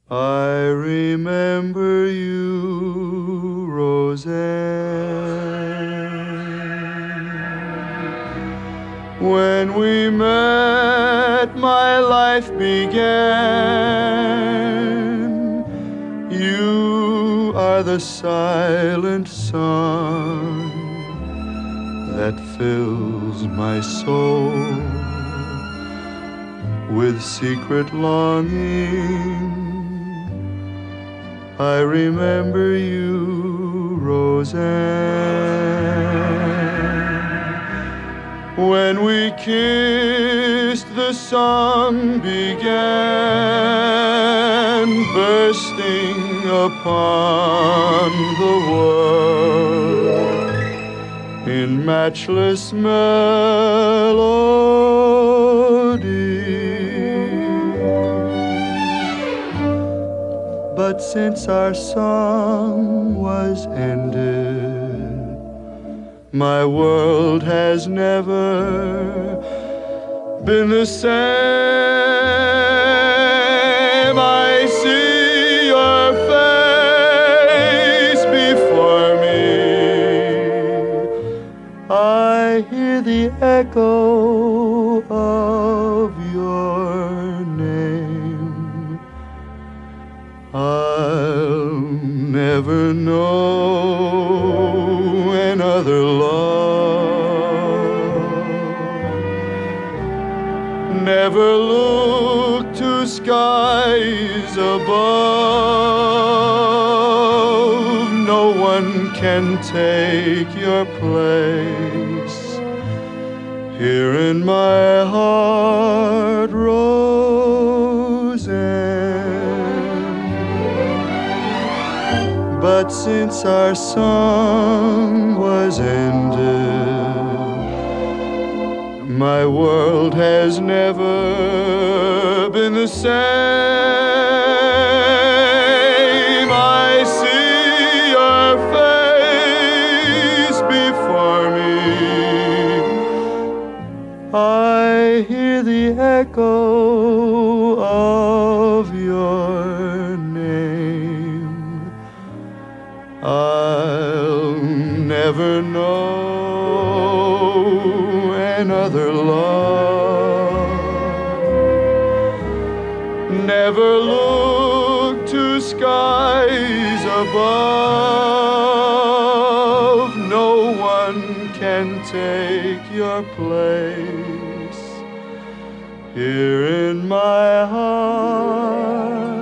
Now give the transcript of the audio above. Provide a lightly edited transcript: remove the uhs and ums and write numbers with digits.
I remember you, Roseanne. When we met, my life began. You are the silent song that fills my soul with secret longing. I remember you, Roseanne. When we kissed, the song began, bursting upon the world in matchless melody. But since our song was ended, my world has never been the same. I see your face before me. I hear the echo of your name. I'll never know another love. Never look to skies above. No one can take your place here in my heart, Roseanne. But since our song was ended, my world has never been the same. I see your face before me. I hear the echo of your name. I'll never know another love. Never look to skies above. No one can take your place here in my heart.